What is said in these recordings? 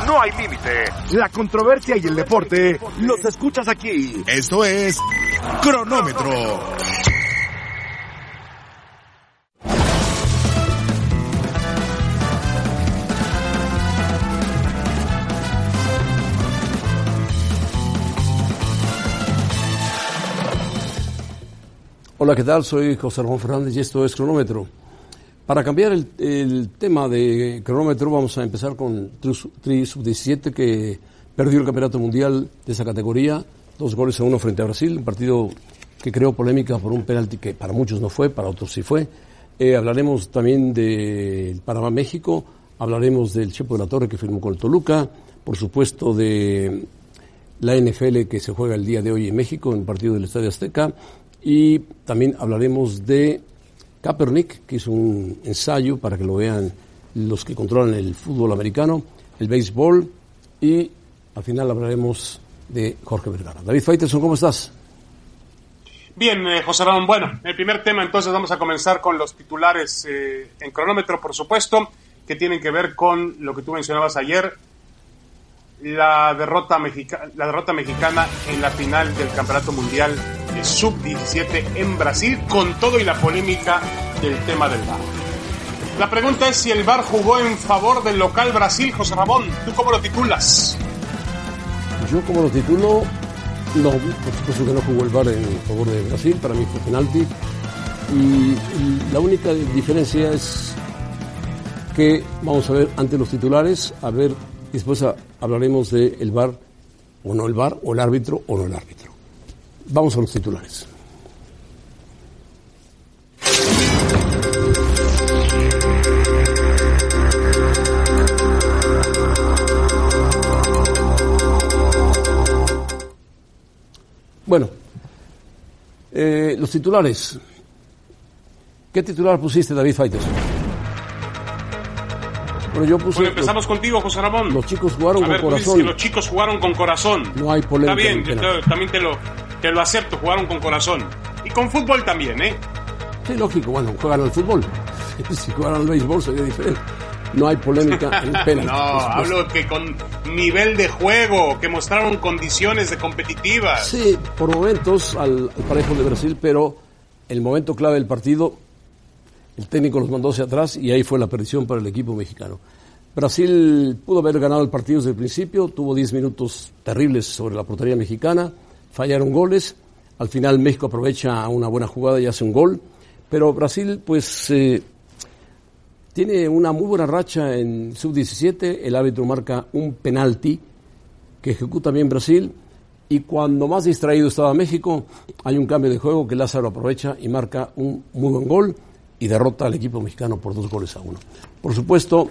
no hay límite. La controversia y el deporte los escuchas aquí. Esto es Cronómetro. Hola, ¿qué tal? Soy José Ramón Fernández y esto es Cronómetro. Para cambiar el tema de Cronómetro, vamos a empezar con Tri Sub-17, que perdió el campeonato mundial de esa categoría, 2-1 frente a Brasil, un partido que creó polémica por un penalti que para muchos no fue, para otros sí fue. Hablaremos también del Panamá-México, hablaremos del Chepo de la Torre que firmó con el Toluca, por supuesto de la NFL que se juega el día de hoy en México, en el partido del Estadio Azteca, y también hablaremos de Kaepernick, que hizo un ensayo para que lo vean los que controlan el fútbol americano, el béisbol, y al final hablaremos de Jorge Vergara. David Faitelson, ¿cómo estás? Bien, José Ramón. Bueno, el primer tema entonces vamos a comenzar con los titulares en Cronómetro, por supuesto, que tienen que ver con lo que tú mencionabas ayer, la derrota mexicana en la final del Campeonato Mundial de Sub-17 en Brasil, con todo y la polémica del tema del VAR. La pregunta es si el VAR jugó en favor del local Brasil. José Ramón, ¿tú cómo lo titulas? Yo como lo titulo, no, por supuesto que no jugó el VAR en favor de Brasil, para mí fue penalti, y la única diferencia es que vamos a ver ante los titulares, a ver, después hablaremos de el VAR o no el VAR, o el árbitro o no el árbitro. Vamos a los titulares. Bueno, los titulares. ¿Qué titular pusiste, David Faitelson? Bueno, yo puse. Bueno, empezamos contigo, José Ramón. Los chicos jugaron con corazón. Si los chicos jugaron con corazón. No hay polémica. Está bien, yo también te lo acepto, jugaron con corazón. Y con fútbol también, ¿eh? Sí, lógico, bueno, juegan al fútbol. Si jugaran al béisbol sería diferente. No hay polémica en penalti. No, hablo que con nivel de juego, que mostraron condiciones de competitivas. Sí, por momentos al parejo de Brasil, pero el momento clave del partido, el técnico los mandó hacia atrás y ahí fue la perdición para el equipo mexicano. Brasil pudo haber ganado el partido desde el principio, tuvo 10 minutos terribles sobre la portería mexicana, fallaron goles, al final México aprovecha una buena jugada y hace un gol, pero Brasil pues tiene una muy buena racha en Sub-17, el árbitro marca un penalti que ejecuta bien Brasil, y cuando más distraído estaba México, hay un cambio de juego que Lázaro aprovecha y marca un muy buen gol y derrota al equipo mexicano por 2-1. Por supuesto,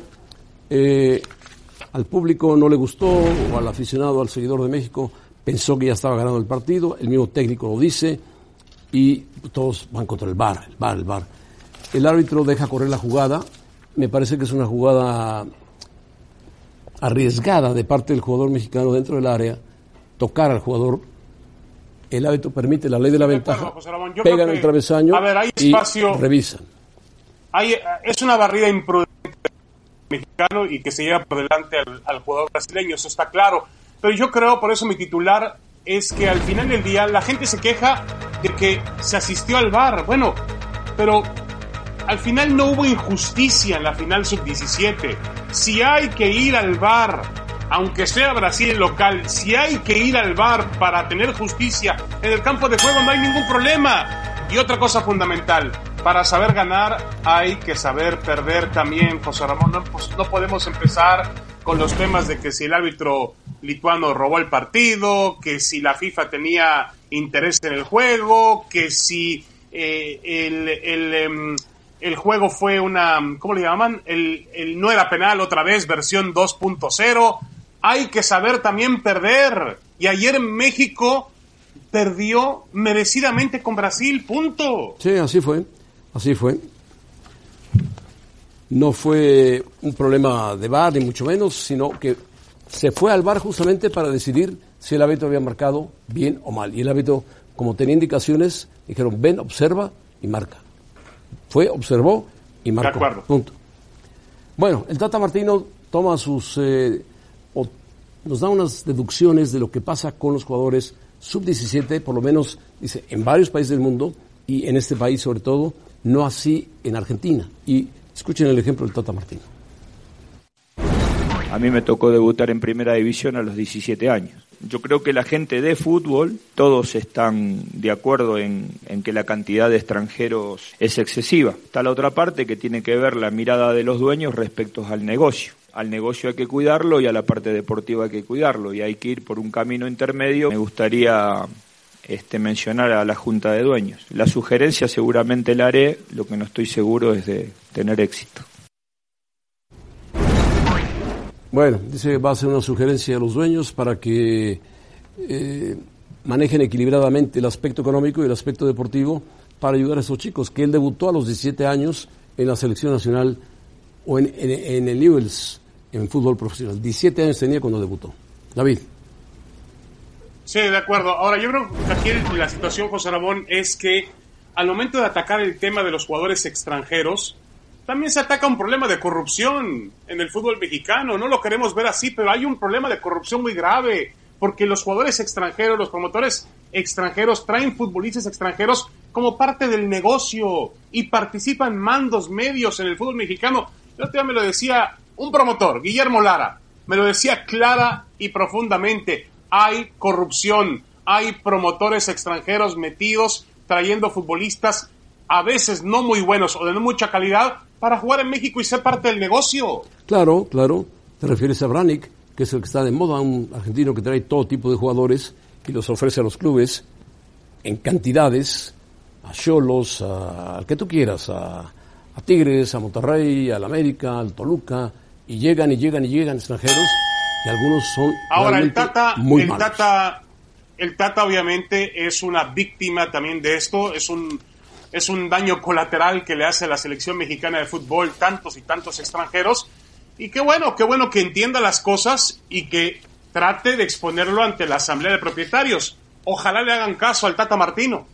al público no le gustó, o al aficionado, al seguidor de México, pensó que ya estaba ganando el partido, el mismo técnico lo dice, y todos van contra el VAR. El árbitro deja correr la jugada, me parece que es una jugada arriesgada de parte del jugador mexicano dentro del área, tocar al jugador, el árbitro permite la ley de la ventaja, pegan el travesaño y revisan. Es una barrida imprudente mexicano y que se lleva por delante al jugador brasileño, eso está claro. Pero yo creo, por eso mi titular es que al final del día la gente se queja de que se asistió al VAR. Bueno, pero al final no hubo injusticia en la final Sub-17. Si hay que ir al VAR, aunque sea Brasil local, si hay que ir al VAR para tener justicia en el campo de juego, no hay ningún problema. Y otra cosa fundamental, para saber ganar hay que saber perder también, José Ramón. No podemos empezar con los temas de que si el árbitro lituano robó el partido, que si la FIFA tenía interés en el juego, que si el juego fue una, ¿cómo le llaman? El no era penal otra vez, versión 2.0. Hay que saber también perder. Y ayer México perdió merecidamente con Brasil, punto. Sí, así fue. No fue un problema de VAR, ni mucho menos, sino que se fue al VAR justamente para decidir si el árbitro había marcado bien o mal. Y el árbitro, como tenía indicaciones, dijeron, ven, observa y marca. Fue, observó y marcó. De acuerdo. Punto. Bueno, el Tata Martino toma nos da unas deducciones de lo que pasa con los jugadores sub-17, por lo menos, dice, en varios países del mundo, y en este país sobre todo, no así en Argentina. Y escuchen el ejemplo del Tata Martino. A mí me tocó debutar en primera división a los 17 años. Yo creo que la gente de fútbol, todos están de acuerdo en que la cantidad de extranjeros es excesiva. Está la otra parte que tiene que ver la mirada de los dueños respecto al negocio. Al negocio hay que cuidarlo y a la parte deportiva hay que cuidarlo, y hay que ir por un camino intermedio. Me gustaría mencionar a la Junta de Dueños. La sugerencia seguramente la haré, lo que no estoy seguro es de tener éxito. Bueno, dice que va a hacer una sugerencia a los dueños para que manejen equilibradamente el aspecto económico y el aspecto deportivo para ayudar a esos chicos, que él debutó a los 17 años en la selección nacional o en el Newell's, en fútbol profesional. 17 años tenía cuando debutó. David. Sí, de acuerdo. Ahora, yo creo que aquí la situación, José Ramón, es que al momento de atacar el tema de los jugadores extranjeros, también se ataca un problema de corrupción en el fútbol mexicano. No lo queremos ver así, pero hay un problema de corrupción muy grave, porque los jugadores extranjeros, los promotores extranjeros traen futbolistas extranjeros como parte del negocio y participan mandos medios en el fútbol mexicano. El otro día me lo decía un promotor, Guillermo Lara, me lo decía clara y profundamente: hay corrupción, hay promotores extranjeros metidos trayendo futbolistas a veces no muy buenos o de no mucha calidad para jugar en México y ser parte del negocio. Claro, claro. Te refieres a Branik, que es el que está de moda, un argentino que trae todo tipo de jugadores y los ofrece a los clubes en cantidades, a Xolos, al que tú quieras, a Tigres, a Monterrey, al América, al Toluca, y llegan extranjeros, y algunos son ahora muy malos. El Tata obviamente es una víctima también de esto, es un daño colateral que le hace a la selección mexicana de fútbol tantos y tantos extranjeros, y qué bueno que entienda las cosas y que trate de exponerlo ante la asamblea de propietarios. Ojalá le hagan caso al Tata Martino.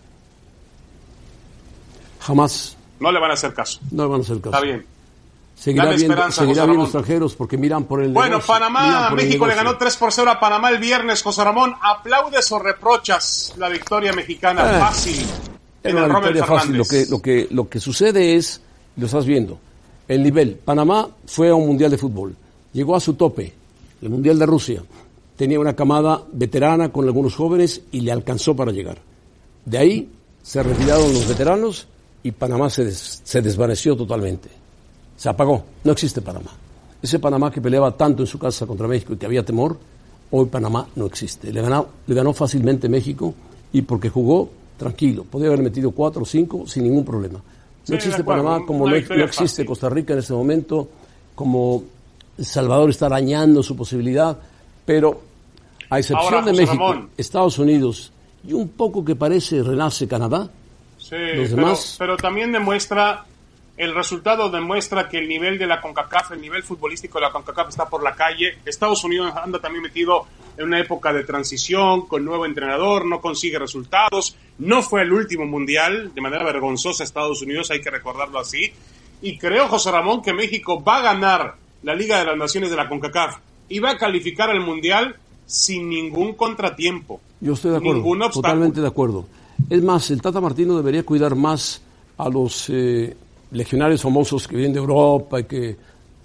Jamás. No le van a hacer caso. No le van a hacer caso. Está bien. Seguirá viendo extranjeros porque miran por el Bueno, negocio. Panamá, México le ganó 3-0 a Panamá el viernes, José Ramón. ¿Aplaudes o reprochas la victoria mexicana? Fácil. Es una victoria fácil. Lo que sucede es, lo estás viendo, el nivel. Panamá fue a un mundial de fútbol, llegó a su tope, el mundial de Rusia. Tenía una camada veterana con algunos jóvenes y le alcanzó para llegar. De ahí se retiraron los veteranos y Panamá se desvaneció totalmente. Se apagó, no existe Panamá. Ese Panamá que peleaba tanto en su casa contra México y que había temor, hoy Panamá no existe. Le ganó fácilmente México, y porque jugó tranquilo, podía haber metido 4 o 5 sin ningún problema. No existe Panamá, como no existe Costa Rica en este momento, como El Salvador está arañando su posibilidad, pero a excepción ahora, de México, Ramón, Estados Unidos y un poco que parece renace Canadá, sí, los demás... pero también demuestra... El resultado demuestra que el nivel de la CONCACAF, el nivel futbolístico de la CONCACAF está por la calle. Estados Unidos anda también metido en una época de transición, con nuevo entrenador, no consigue resultados. No fue el último mundial, de manera vergonzosa Estados Unidos, hay que recordarlo así. Y creo, José Ramón, que México va a ganar la Liga de las Naciones de la CONCACAF y va a calificar al mundial sin ningún contratiempo. Yo estoy de acuerdo, ningún obstáculo. Totalmente de acuerdo. Es más, el Tata Martino debería cuidar más a los... legionarios famosos que vienen de Europa y que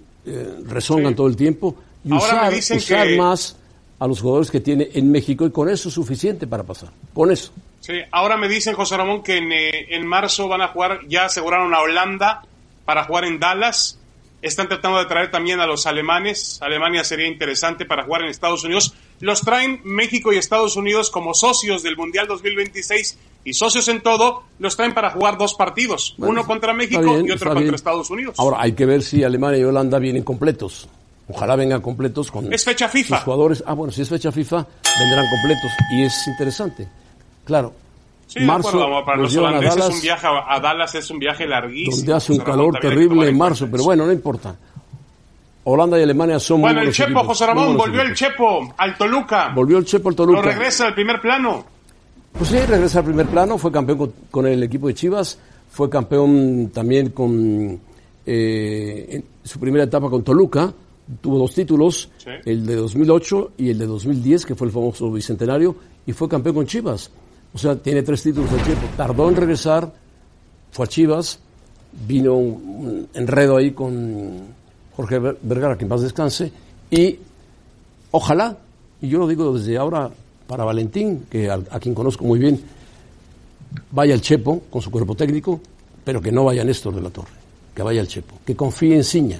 rezongan todo el tiempo, y usar más a los jugadores que tiene en México, y con eso es suficiente para pasar, con eso. Sí, ahora me dicen, José Ramón, que en marzo van a jugar, ya aseguraron a Holanda para jugar en Dallas, están tratando de traer también a los alemanes, Alemania sería interesante para jugar en Estados Unidos, los traen México y Estados Unidos como socios del Mundial 2026 y socios en todo, los traen para jugar 2 partidos, uno contra México y otro contra Estados Unidos. Ahora hay que ver si Alemania y Holanda vienen completos. Ojalá vengan completos con es fecha FIFA. Sus jugadores. Bueno, si es fecha FIFA, vendrán completos y es interesante. Claro. Sí, marzo, para los holandeses un viaje a Dallas es un viaje larguísimo. Donde hace un calor terrible en marzo, pero bueno, no importa. Holanda y Alemania son muy buenos equipos. José Ramón, volvió el Chepo al Toluca. Volvió el Chepo al Toluca. Lo regresa al primer plano. Pues sí, regresa al primer plano, fue campeón con el equipo de Chivas, fue campeón también en su primera etapa con Toluca, tuvo 2 títulos, Sí. el de 2008 y el de 2010, que fue el famoso bicentenario, y fue campeón con Chivas. O sea, tiene 3 títulos el Chepo. Tardó en regresar, fue a Chivas, vino un enredo ahí con Jorge Vergara, que en paz descanse, y ojalá, y yo lo digo desde ahora para Valentín, que a quien conozco muy bien, vaya el Chepo con su cuerpo técnico, pero que no vaya Néstor de la Torre, que vaya el Chepo, que confíe en Ciña,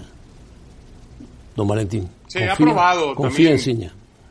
don Valentín. Sí, ha probado confía también. en Ciña.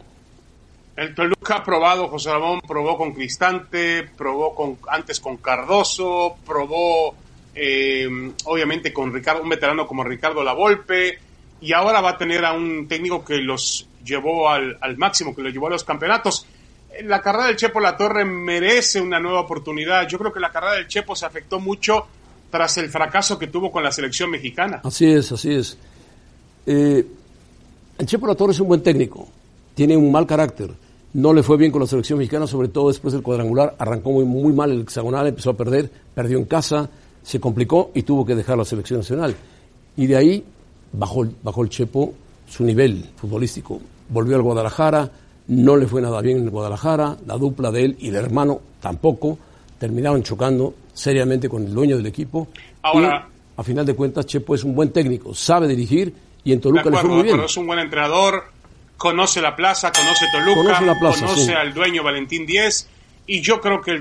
El Toluca ha probado, José Ramón, probó con Cristante, probó antes con Cardoso, probó obviamente con un veterano como Ricardo Lavolpe, y ahora va a tener a un técnico que los llevó al máximo, que los llevó a los campeonatos. La carrera del Chepo La Torre merece una nueva oportunidad. Yo creo que la carrera del Chepo se afectó mucho tras el fracaso que tuvo con la selección mexicana. Así es, así es. El Chepo La Torre es un buen técnico, tiene un mal carácter. No le fue bien con la selección mexicana, sobre todo después del cuadrangular. Arrancó muy mal el hexagonal, empezó a perder, perdió en casa, se complicó y tuvo que dejar la selección nacional. Y de ahí bajó el Chepo su nivel futbolístico. Volvió al Guadalajara, no le fue nada bien en el Guadalajara, la dupla de él y el hermano tampoco, terminaron chocando seriamente con el dueño del equipo. Ahora, y, a final de cuentas, Chepo es un buen técnico, sabe dirigir y en Toluca le fue muy bien. Pero es un buen entrenador, conoce la plaza, conoce Toluca, conoce sí. Al dueño Valentín Díez, y yo creo que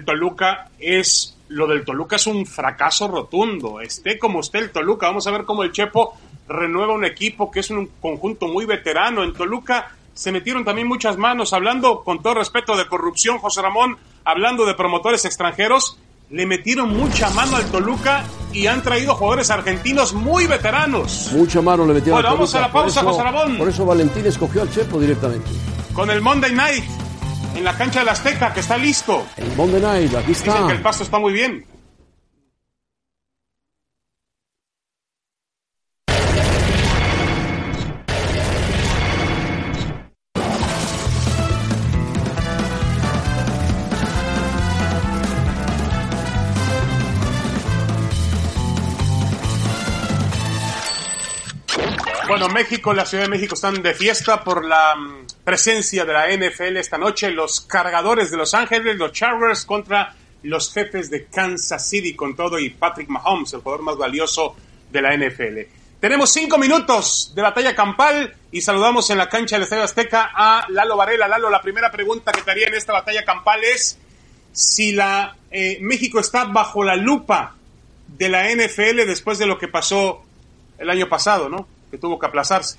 lo del Toluca es un fracaso rotundo. Esté como esté el Toluca, vamos a ver cómo el Chepo renueva un equipo que es un conjunto muy veterano. En Toluca se metieron también muchas manos, hablando con todo respeto de corrupción, José Ramón, hablando de promotores extranjeros, le metieron mucha mano al Toluca y han traído jugadores argentinos muy veteranos. Mucha mano le metieron al Toluca. Vamos a la pausa, José Ramón. Por eso Valentín escogió al Chepo directamente. Con el Monday Night en la cancha del Azteca, que está listo. El Monday Night, aquí está. Dicen que el pasto está muy bien. Bueno, México, la Ciudad de México están de fiesta por la presencia de la NFL esta noche. Los Cargadores de Los Ángeles, los Chargers contra los Jefes de Kansas City, con todo y Patrick Mahomes, el jugador más valioso de la NFL. Tenemos 5 minutos de batalla campal y saludamos en la cancha del Estadio Azteca a Lalo Varela. Lalo, la primera pregunta que te haría en esta batalla campal es si México está bajo la lupa de la NFL después de lo que pasó el año pasado, ¿no? Que tuvo que aplazarse.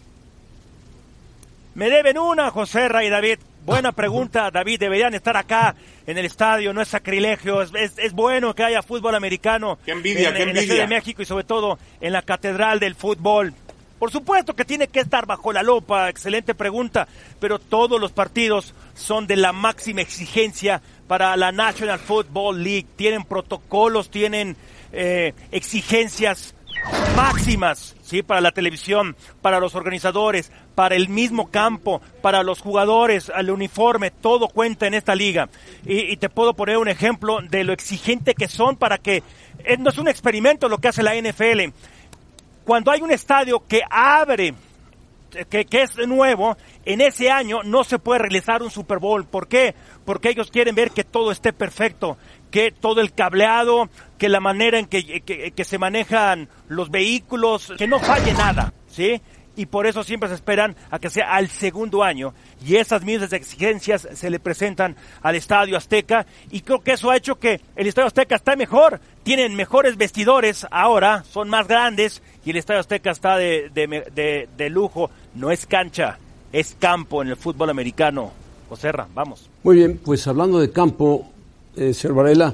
Me deben una, José Ray, David. Buena pregunta, David. Deberían estar acá en el estadio, no es sacrilegio. Es bueno que haya fútbol americano. Qué envidia, en la Ciudad de México y sobre todo en la catedral del fútbol. Por supuesto que tiene que estar bajo la lupa, excelente pregunta, pero todos los partidos son de la máxima exigencia para la National Football League. Tienen protocolos, tienen exigencias máximas, ¿sí? Para la televisión, para los organizadores, para el mismo campo, para los jugadores, al uniforme, todo cuenta en esta liga. Y te puedo poner un ejemplo de lo exigente que son para que... no es un experimento lo que hace la NFL. Cuando hay un estadio que abre, que es nuevo, en ese año no se puede realizar un Super Bowl. ¿Por qué? Porque ellos quieren ver que todo esté perfecto, que todo el cableado, que la manera en que se manejan los vehículos, que no falle nada, ¿sí? Y por eso siempre se esperan a que sea al segundo año. Y esas mismas exigencias se le presentan al Estadio Azteca. Y creo que eso ha hecho que el Estadio Azteca está mejor. Tienen mejores vestidores ahora, son más grandes. Y el Estadio Azteca está de lujo. No es cancha, es campo en el fútbol americano. Joserra, vamos. Muy bien, pues hablando de campo, señor Varela,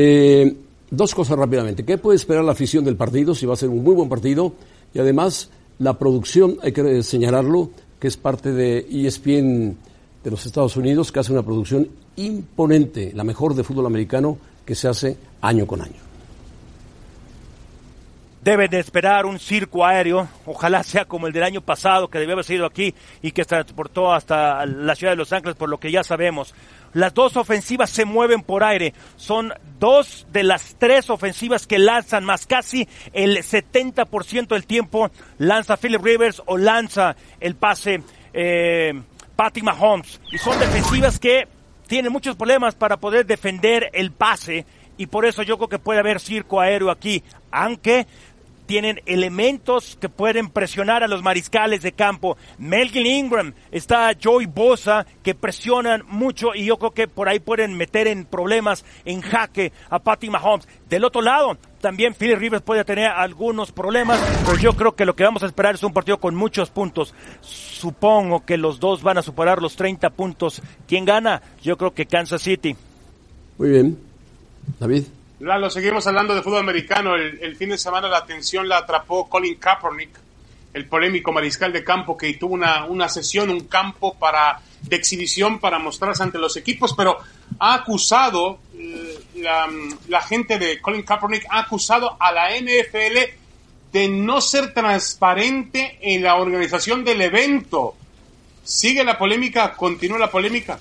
dos cosas rápidamente. ¿Qué puede esperar la afición del partido? Si va a ser un muy buen partido. Y además... la producción, hay que señalarlo, que es parte de ESPN de los Estados Unidos, que hace una producción imponente, la mejor de fútbol americano que se hace año con año. deben de esperar un circo aéreo, ojalá sea como el del año pasado, que debió haber sido aquí y que se transportó hasta la ciudad de Los Ángeles, por lo que ya sabemos. Las dos ofensivas se mueven por aire, son 2 de las 3 ofensivas que lanzan más, casi el 70% del tiempo lanza Philip Rivers o lanza el pase Patrick Mahomes, y son defensivas que tienen muchos problemas para poder defender el pase, y por eso yo creo que puede haber circo aéreo aquí, aunque tienen elementos que pueden presionar a los mariscales de campo. Melvin Ingram, está Joey Bosa, que presionan mucho, y yo creo que por ahí pueden meter en problemas, en jaque a Patrick Mahomes. Del otro lado, también Philip Rivers puede tener algunos problemas, pero yo creo que lo que vamos a esperar es un partido con muchos puntos. Supongo que los dos van a superar los 30 puntos. ¿Quién gana? Yo creo que Kansas City. Muy bien. David. Lalo, seguimos hablando de fútbol americano. El fin de semana la atención la atrapó Colin Kaepernick, el polémico mariscal de campo que tuvo una sesión, un campo de exhibición para mostrarse ante los equipos, pero ha acusado, la gente de Colin Kaepernick ha acusado a la NFL de no ser transparente en la organización del evento. ¿Sigue la polémica? ¿Continúa la polémica?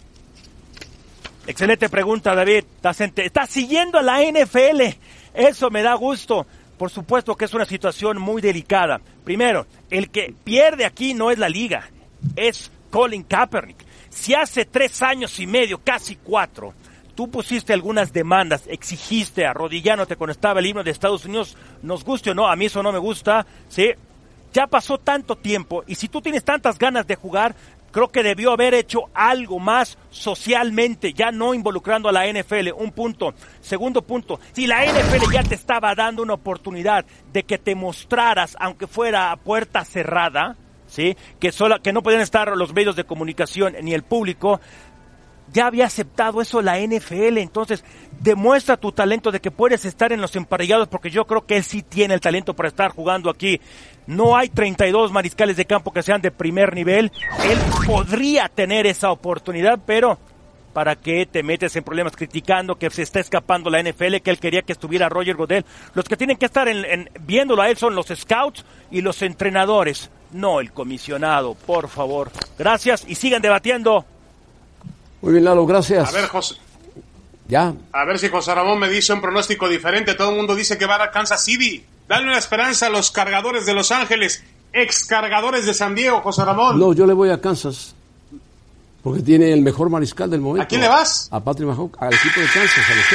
Excelente pregunta, David. Estás siguiendo a la NFL. Eso me da gusto. Por supuesto que es una situación muy delicada. Primero, el que pierde aquí no es la liga, es Colin Kaepernick. Si hace 3 años y medio, casi 4, tú pusiste algunas demandas, exigiste arrodillándote cuando estaba el himno de Estados Unidos, nos guste o no, a mí eso no me gusta, ¿sí? Ya pasó tanto tiempo, y si tú tienes tantas ganas de jugar, creo que debió haber hecho algo más socialmente, ya no involucrando a la NFL, un punto. Segundo punto, si la NFL ya te estaba dando una oportunidad de que te mostraras, aunque fuera a puerta cerrada, ¿sí? Que no podían estar los medios de comunicación ni el público, ya había aceptado eso la NFL, entonces demuestra tu talento de que puedes estar en los emparellados, porque yo creo que él sí tiene el talento para estar jugando aquí. No hay 32 mariscales de campo que sean de primer nivel, él podría tener esa oportunidad, pero ¿para qué te metes en problemas criticando que se está escapando la NFL, que él quería que estuviera Roger Goodell? Los que tienen que estar viéndolo a él son los scouts y los entrenadores, no el comisionado, por favor. Gracias y sigan debatiendo. Muy bien, Lalo, gracias. A ver, José. Ya. A ver si José Ramón me dice un pronóstico diferente. Todo el mundo dice que va a Kansas City. Dale una esperanza a los Cargadores de Los Ángeles, ex Cargadores de San Diego, José Ramón. No, yo le voy a Kansas, porque tiene el mejor mariscal del momento. ¿A quién le vas? A Patrick Mahomes, al equipo de Kansas, a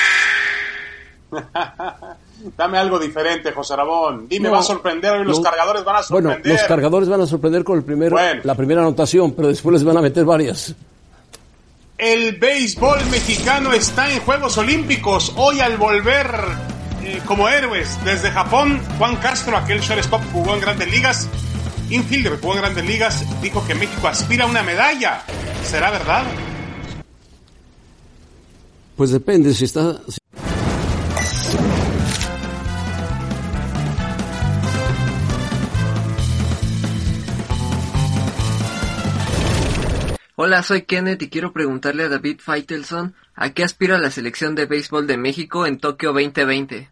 los Jefes. Dame algo diferente, José Ramón. Dime, va a sorprender hoy, los Cargadores van a sorprender. Bueno, los Cargadores van a sorprender con la primera anotación, pero después les van a meter varias. El béisbol mexicano está en Juegos Olímpicos. Hoy, al volver como héroes desde Japón, Juan Castro, aquel shortstop, jugó en Grandes Ligas, infielder, jugó en Grandes Ligas, dijo que México aspira a una medalla. ¿Será verdad? Pues depende, si está... Hola, soy Kenneth y quiero preguntarle a David Faitelson ¿a qué aspira la selección de béisbol de México en Tokio 2020?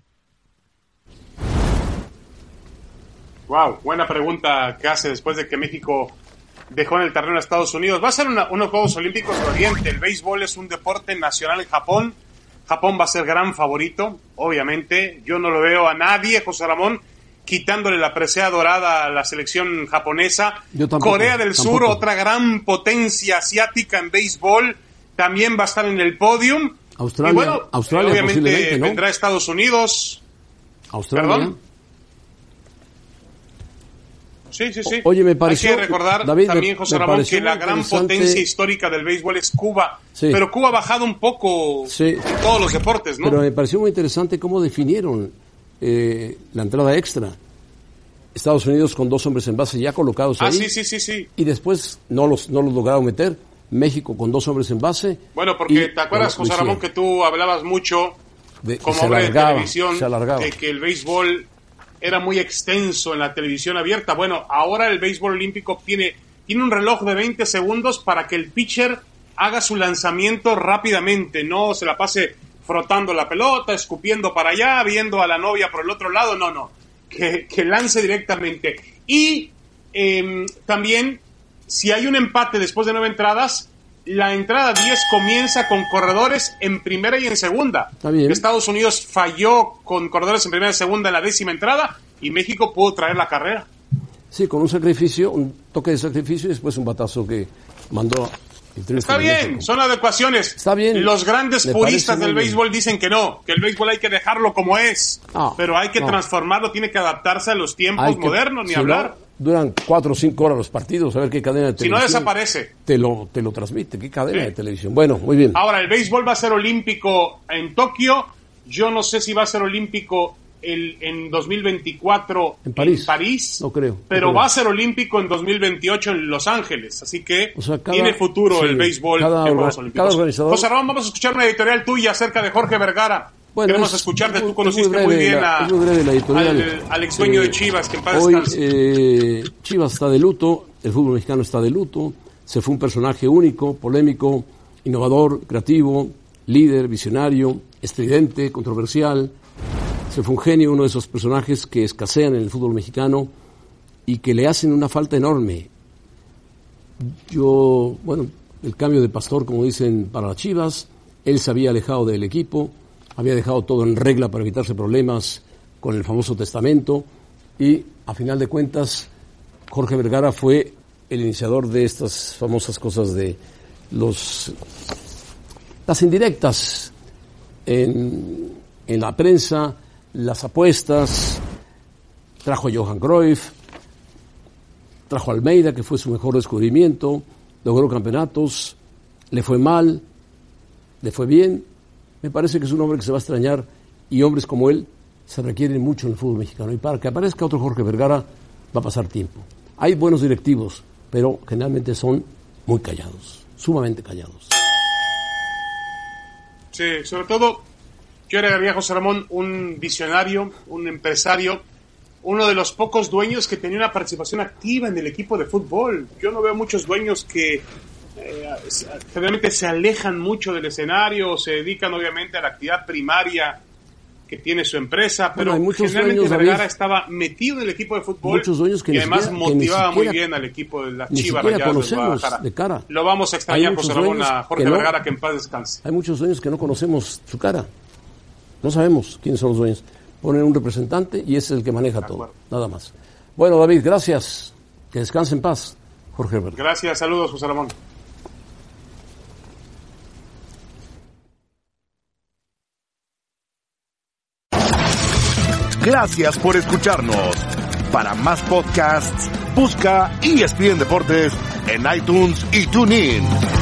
Wow, buena pregunta que hace después de que México dejó en el terreno a Estados Unidos. Va a ser unos Juegos Olímpicos de Oriente. El béisbol es un deporte nacional en Japón. Japón va a ser gran favorito, obviamente. Yo no lo veo a nadie, José Ramón, quitándole la presea dorada a la selección japonesa. Corea del Sur, otra gran potencia asiática en béisbol, también va a estar en el podium. Australia, y bueno, obviamente ¿no? vendrá Estados Unidos. Australia. ¿Perdón? Sí. Oye, me pareció... Hay que recordar, David, también, José Ramón, que la gran potencia histórica del béisbol es Cuba. Sí. Pero Cuba ha bajado un poco en todos los deportes, ¿no? Pero me pareció muy interesante cómo definieron la entrada extra. Estados Unidos con 2 hombres en base ya colocados ahí. Sí. Y después no los lograron meter. México con 2 hombres en base. Bueno, porque te acuerdas, José Ramón, que tú hablabas mucho como hombre de televisión de que el béisbol era muy extenso en la televisión abierta. Bueno, ahora el béisbol olímpico tiene un reloj de 20 segundos para que el pitcher haga su lanzamiento rápidamente, no se la pase frotando la pelota, escupiendo para allá, viendo a la novia por el otro lado, no, que lance directamente. Y también, si hay un empate después de 9 entradas, la entrada 10 comienza con corredores en primera y en segunda. Está bien. Estados Unidos falló con corredores en primera y segunda en la 10ª entrada y México pudo traer la carrera. Sí, con un sacrificio, un toque de sacrificio y después un batazo que mandó el triunfo. Está bien, son adecuaciones. Está bien. Los grandes puristas del béisbol dicen que no, que el béisbol hay que dejarlo como es, pero hay que transformarlo, tiene que adaptarse a los tiempos modernos, ni hablar. Duran 4 o 5 horas los partidos, a ver qué cadena de televisión. Si no desaparece. Te lo transmite, qué cadena de televisión. Bueno, muy bien. Ahora, el béisbol va a ser olímpico en Tokio. Yo no sé si va a ser olímpico en 2024 en París. No creo. Pero va a ser olímpico en 2028 en Los Ángeles. Así que tiene futuro el béisbol en Juegos Olímpicos. José Ramón, vamos a escuchar una editorial tuya acerca de Jorge Vergara. Bueno, queremos escucharte, tú conociste muy bien al ex dueño de Chivas, que en paz descanse. Chivas está de luto, el fútbol mexicano está de luto, se fue un personaje único, polémico, innovador, creativo, líder, visionario, estridente, controversial. Se fue un genio, uno de esos personajes que escasean en el fútbol mexicano y que le hacen una falta enorme. El cambio de pastor, como dicen, para las Chivas, él se había alejado del equipo, había dejado todo en regla para evitarse problemas con el famoso testamento y, a final de cuentas, Jorge Vergara fue el iniciador de estas famosas cosas de las indirectas en la prensa, las apuestas, trajo a Johan Cruyff, trajo a Almeida, que fue su mejor descubrimiento, logró campeonatos, le fue mal, le fue bien. Me parece que es un hombre que se va a extrañar y hombres como él se requieren mucho en el fútbol mexicano. Y para que aparezca otro Jorge Vergara va a pasar tiempo. Hay buenos directivos, pero generalmente son muy callados, sumamente callados. Sí, sobre todo, yo agregaría a José Ramón un visionario, un empresario, uno de los pocos dueños que tenía una participación activa en el equipo de fútbol. Yo no veo muchos dueños que generalmente se alejan mucho del escenario, se dedican obviamente a la actividad primaria que tiene su empresa, pero generalmente Vergara estaba metido en el equipo de fútbol y además motivaba muy bien al equipo de las Chivas Rayadas de Guadalajara. De cara. Lo vamos a extrañar, José Ramón, a Jorge Vergara, que en paz descanse. Hay muchos dueños que no conocemos su cara, no sabemos quiénes son los dueños. Ponen un representante y ese es el que maneja todo, nada más. Bueno, David, gracias, que descanse en paz, Jorge Vergara. Gracias, saludos, José Ramón. Gracias por escucharnos. Para más podcasts, busca ESPN Deportes en iTunes y TuneIn.